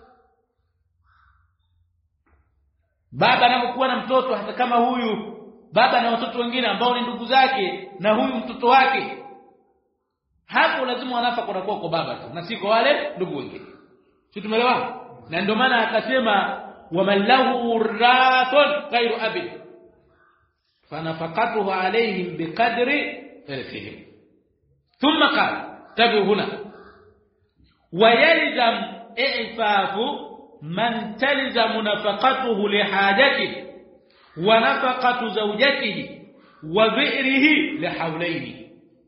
baba anapokuwa na mtoto hata kama huyu baba na watoto wengine ambao ni ndugu zake na huyu mtoto wake hapo lazima nafaka unakuwa kwa baba tu na si kwa wale ndugu wengine sio tumeelewana na ndio maana akasema wamallahu rathun ghairu abi fanafaqatuhu alayhim biqadri irthihim thumma qala tabi huna wayalzam i'fafu man talzamu nafaqatuhu lihajatihi wa nafaqatu zawjatihi wa bi'rihi lihawlayni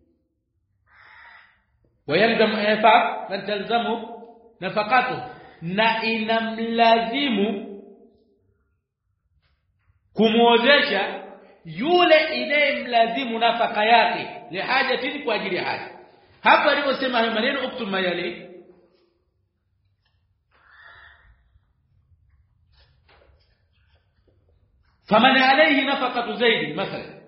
wayalzam i'faf man talzamu nafaqatuhu na inamlazimu kumuozesha yule inayemlazimu nafaka yake lihajatini kwa ajili ya haja hapa aliposema hayo maneno uktub mayali faman alayhi nafaqatu zaid mathalan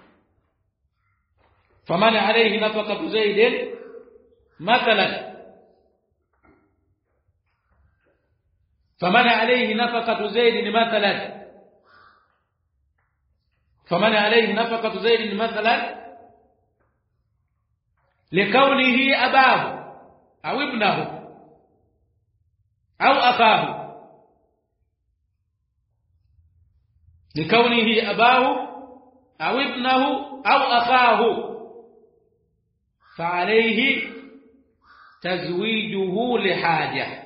faman alayhi nafaqatu zaid mathalan فمن عليه نفقة زيد مثلا فمن عليه نفقة زيد مثلا لكونه أباه أو ابنه أو أخاه لكونه أباه أو ابنه أو أخاه فعليه تزويجه لحاجة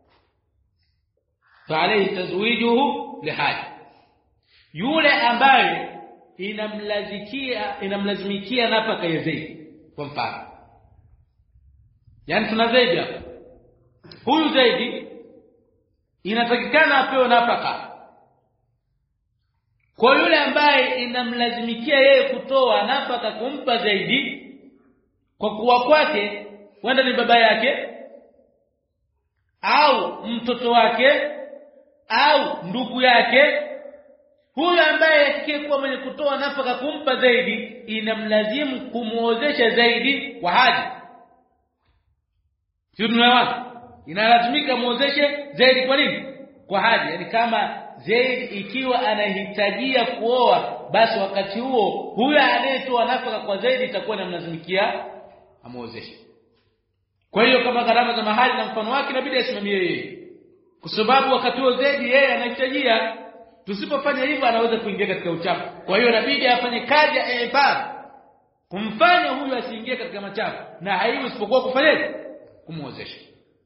yule ambaye inamlazimikia nafaka ya Zaid kwa mfano. Yani tuna Zaid hapa. Huyu Zaid inatakikana apewe nafaka. Kwa yule ambaye inamlazimikia yeye kutoa nafaka kumpa Zaid kwa kuwa kwake wanda ni baba yake au mtoto wake au ndugu yake, huyu ambaye atakayekuwa mwenye kutoa nafaka kumpa Zaidi inamlazimu kumuozesha Zaidi kwa haji. Sio tunaelewana? Inalazimika muozeshe Zaidi kwa nini? Kwa haji. Yani kama Zaidi ikiwa anahitajia kuoa, basi wakati huo huyu anayetoa nafaka kwa Zaidi itakuwa inamlazimikia amuozeshe. Kwa hiyo kama gharama za mahali na mfano wake inabidi asimamie yeye. Kwa sababu wakati huo Zaidi yeye anahitajia. Tusipofanya hivyo anaweza kuingia katika uchafu. Kwa hiyo inabidi afanye kazi ya ibada kumfanya huyu asiingie katika machafu, na haiwi isipokuwa kufanyaje? Kumuozesha.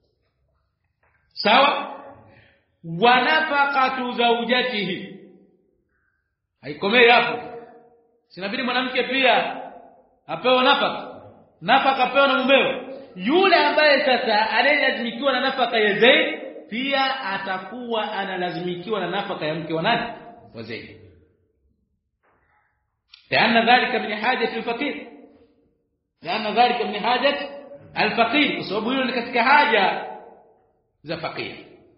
Sawa? Wa nafaqatu zawjatihi. Haikomei hapo. Sinabidi mwanamke pia apewe nafaka. Nafaka apewe na mumeo. Yule ambaye sasa anayelazimikiwa na nafaka ya Zaid pia atakuwa analazimikiwa na nafaka ya mke wa nani? Wa Zaid. Lianna dhalika min hajati al-faqir. Kwa sababu hilo ni katika haja za fakir.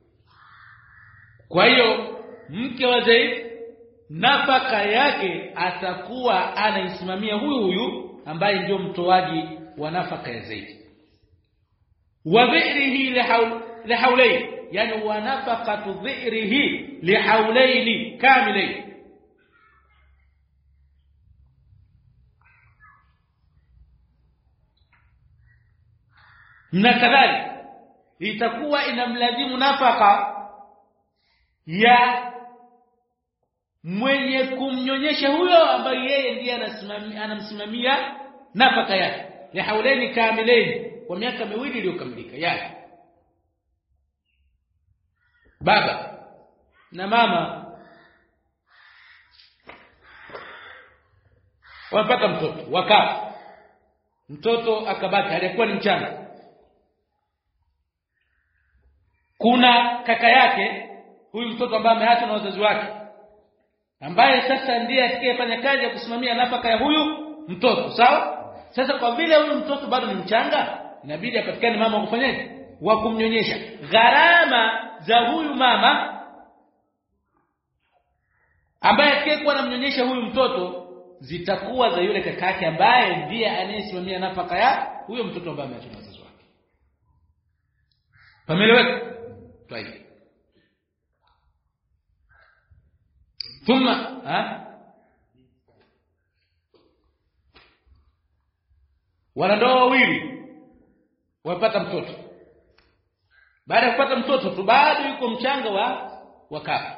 Kwa hiyo mke wa Zaid nafaka yake atakuwa anaisimamia huyu ambaye ndio mtoaji wa nafaka ya Zaid. Wa bi'rihi lihawlayn, yani wa nafaqatu bi'rihi lihawlayn kamilayn. Na kadhalika itakuwa inamlazimu nafaka ya mwenye kumnyonyesha huyo ambaye yeye ndiye anamsimamia nafaka yake ya haulaini kamilaini, kwa miaka miwili iliyokamilika. Yani baba na mama wapata mtoto, wakafa, mtoto akabaki alikuwa ni mchanga. Kuna kaka yake huyu mtoto ambaye ameachwa na wazazi wake, ambaye sasa ndiye atakayefanya kazi ya kusimamia nafaka ya huyu mtoto. Sawa? Sasa kwa vile huyu mtoto bado ni mchanga, inabidi apatikane mama wa kufanyaje? Wa kumnyonyesha. Gharama za huyu mama ambaye atakayekuwa anamnyonyesha huyu mtoto zitakuwa za yule kaka yake ambaye ndiye anayesimamia nafaka ya huyo mtoto ambaye ameachwa na wazazi wake. Pameleweka? Tayari. Thumma wanandoa wawili wapata mtoto. Baada ya kupata mtoto tu bado yuko mchanga wa kaka.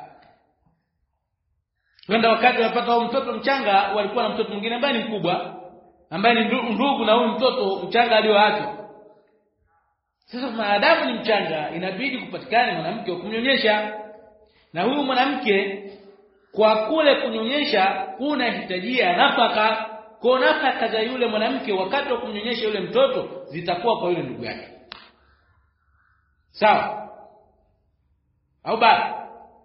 Wenda wakati wapata huyo mtoto mchanga walikuwa na mtoto mwingine ambaye ni mkubwa, ambaye ni ndugu na huyo mtoto mchanga alioachwa. Sasa maadamu ni mchanga inabidi kupatikane mwanamke wa kumnyonyesha. Na huyu mwanamke kwa kule kunyonyesha kunahitajia nafaka. Kwa nafaka za yule mwanamke wakati wa kumnyonyesha yule mtoto zitakuwa kwa yule ndugu yake. Sawa? Au bado?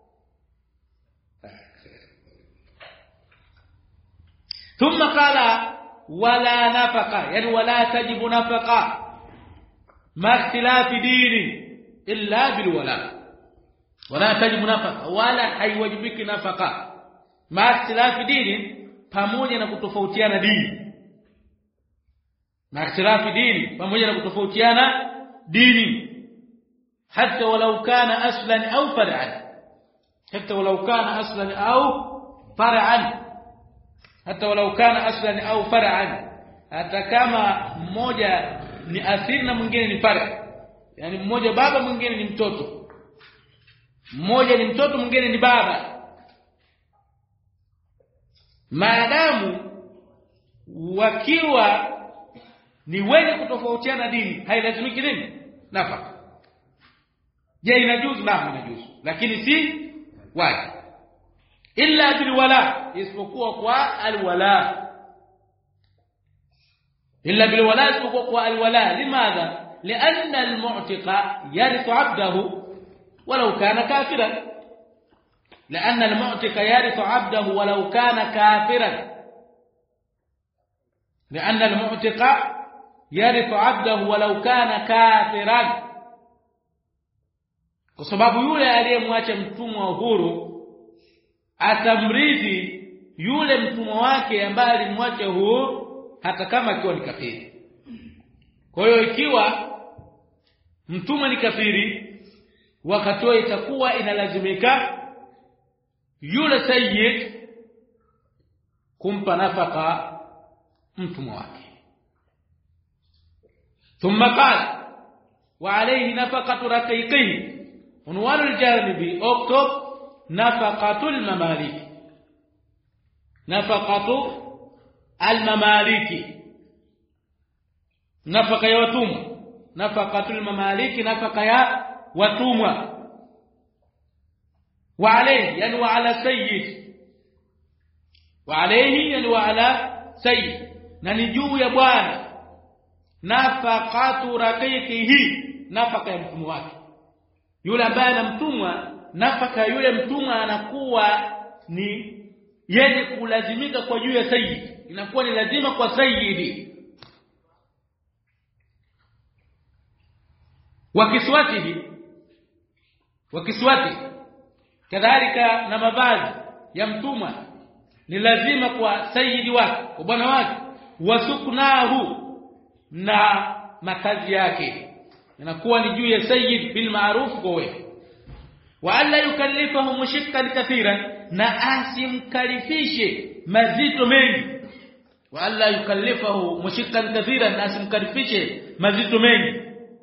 Thumma qala wala nafaka, yani wala tajibu nafaka ma ikhtilafi dini illa bil wala tajibu nafaka, wala haiwajibiki nafaka ma ikhtilafi dini, pamoja na kutofautiana dini. Ma ikhtilafi dini, pamoja na kutofautiana dini. حتى ولو كان أصلا أو فرعا حتى ولو كان أصلا أو فرعا حتى ولو كان أصلا أو فرعا hata kama mmoja ni asili na mwingine ni far'a yani mmoja baba mwingine ni mtoto mmoja ni mtoto mwingine ni baba maadamu wakiwa ni wenye kutofautiana dini hailazimiki nini nafaka je inajuzu na inajuzu lakini si wajibu illa bilwala isipokuwa kwa alwala illa bilwala isipokuwa kwa alwala limadha لأن المعتق يرث عبده ولو كان كافرا لأن المعتق يرث عبده ولو كان كافرا لأن المعتق يرث عبده ولو كان كافرا kwa sababu yule aliyemwacha mtumwa huru atamrithi yule mtumwa wake ambaye alimwacha huru hata kama akiwa ni kafiri. Kwa hiyo ikiwa mtumwa ni kafiri wakati huo itakuwa inalazimika yule sayyid kumpa nafaka mtumwa wake. ثم قال وعليه نفقة رقيقه عنوان الجانبي اكتب نفقة المماليك نفقة المماليك نفقة يا watumwa نفقة المماليك نفقة يا watumwa وعليه يعني وعلى سيد وعليه يعني وعلى سيد na ni juu ya bwana nafaqatu raqiqihi nafaka ya mtumwa wake yule ambaye anamtumwa nafaka yule mtumwa anakuwa ni yenye kulazimika kwa juu ya sayyid inakuwa ni lazima kwa sayyidi wakiswati kadhalika na mavazi ya mtumwa ni lazima kwa sayyidi wake kwa bwana wake wasuknahu na makazi yake inakuwa ni juu ya sayyid bil ma'ruf kwa wewe wa alla yukallifahu mushakkan kathiran na asimkalifishe mazito mengi wa alla yukallifahu mushakkan kathiran na asimkalifishe mazito mengi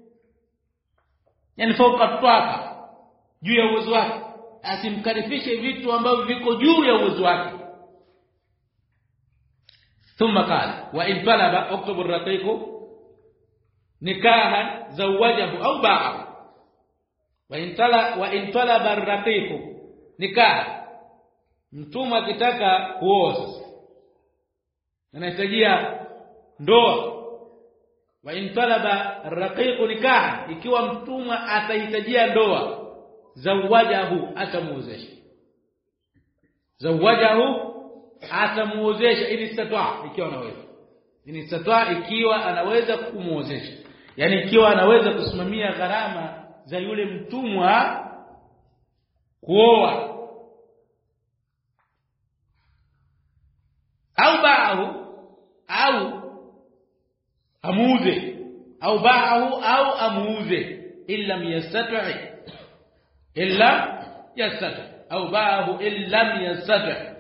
yani fauka twaka juu ya uwezo wake asimkalifishe vitu ambavyo viko juu ya uwezo wake. ثم قال وإن طلب اكتب الرقيق نكاحا زوجه أو باعه وإن طلب الرقيق نكاحا mtumwa akitaka kuoa anahitajia ndoa wa in talaba raqiq nikaha ikiwa mtumwa atahitajia ndoa zawajahu atamuozesha atamuozesha ili istatwa ikiwa anaweza ikiwa anaweza kumuozesha yani ikiwa anaweza kusimamia gharama za yule mtumwa kuoa au baahu au amuuze au baahu au amuuze illa yastati au baahu illa yastati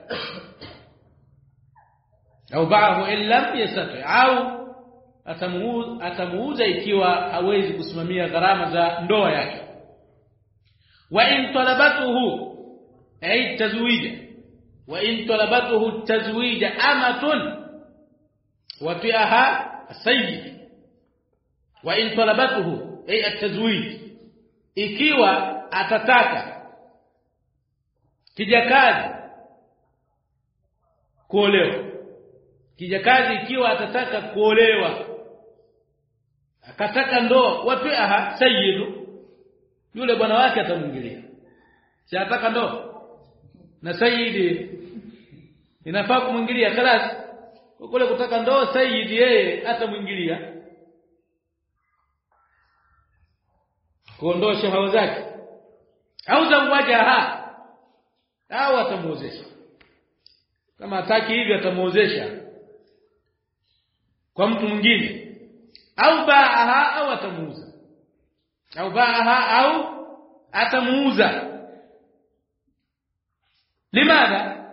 au baahu illa yastati au atamuuza ikiwa hawezi kusimamia gharama za ndoa yake. Wa in talabatuhu ay tazwija wa in talabatuhu tazwija amatun wa fiha sayyid wa in talabatuhu ay at-tazwij ikiwa atataka kijakazi kuolewa kijakazi ikiwa atataka kuolewa akataka ndoa watu sayyidu yule bwana wake atamwingilia si ataka ndoa na sayyidi inafaa kumwingilia خلاص kule kutaka ndoa sayyidi yeye atamwingilia kuondoa shahawa zake au zawajaha au atamuozesha kama hataki hivi atamuozesha kwa mtu mwingine au baaha au atamuuza au baaha au atamuuza. Limadha?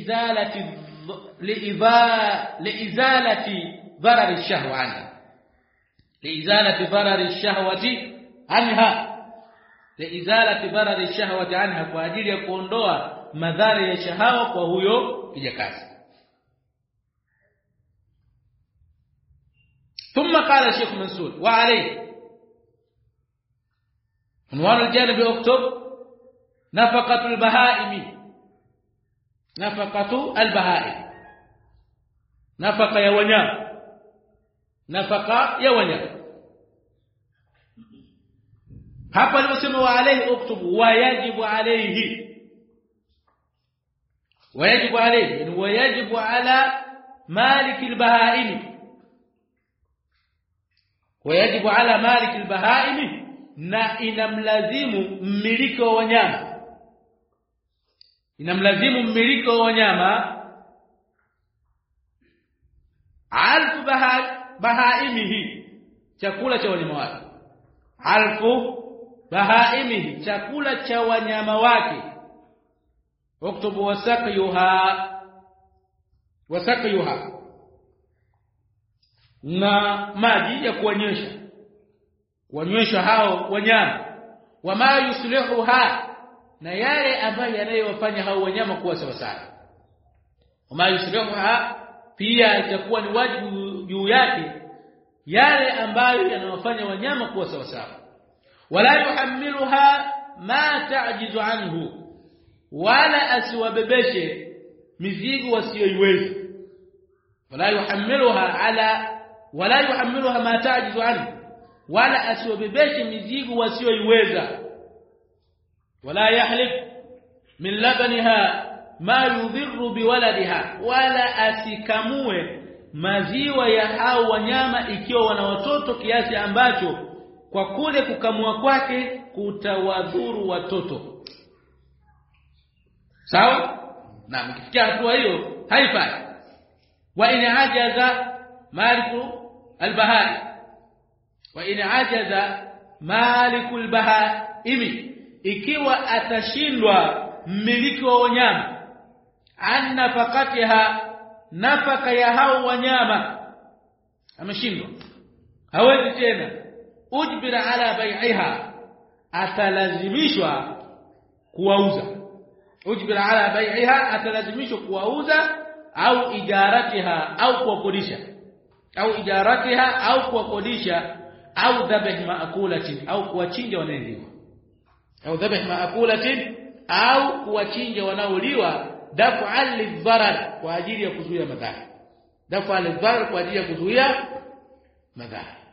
liizalati dharar ash-shahwa anha, liizalati dharar ash-shahwati anha, liizalati dharar ash-shahwati anha, kwa ajili ya kuondoa madhara ya shahawa kwa huyo kijakazi. ثم قال الشيخ منصور وعليه عنوان الجانب اكتب نفقة البهائم. نفقة البهائم نفقة يا wanyama, nafaka ya wanyama. Hapa aliposema wa alayhi uktubu wa yajibu alayhi, wajibu alayhi yani wajibu ala malik albahaim, wajibu ala malik albahaim, na inamlazimu mmiliki wa wanyama, inamlazimu mmiliki wa wanyama alfu bahaimihi, chakula cha wanyama wake, alfu bahaimihi, chakula cha wanyama wake. uktubu wasaqiyuha, na maji ya kuwanywesha hao wanyama. Wama yuslihuha, na yale ambayo yanayowafanya hao wanyama kuwa sawa sawa. Wama yuslihuha, pia itakuwa ni wajibu juu yake yale ambayo yanawafanya wanyama kuwa sawa sawa. Wala yuhammiluha ma ta'jizu anhu, wala asiwabebeshe mizigo wasiyoiweza. Wala yuhammiluha ma ta'jizu anhu, wala asiwabebeshe mizigo wasiyoiweza. Wala yahlib min labaniha ma yudhirru biwaladiha, wala asikamue maziwa ya hao wanyama ikiwa wana watoto, kiasi ambacho kwa kule kukamua kwake kutawadhuru watoto. Sawa? Na mkifikia hatua hiyo haifai. Wa in ajaza maliku albahai, wa in ajaza maliku albahaimi, ikiwa atashindwa mmiliki wa wanyama an nafaqatiha, nafaka ya hao wanyama ameshindwa, hawezi tena, ujbira ala bai'iha, atalazimishwa kuwauza. Ujbira ala bai'iha, atalazimishwa kuwauza, au ijaratiha, au kuwakodisha, au ijaratiha, au kuwakodisha, au dhabh maakulatin, au kuwachinja wanaoliwa, au dhabh maakulatin, au kuwachinja wanaoliwa, daf'an lidharar, kwa ajili ya kuzuia madhara, daf'an lidharar, kwa ajili ya kuzuia madhara.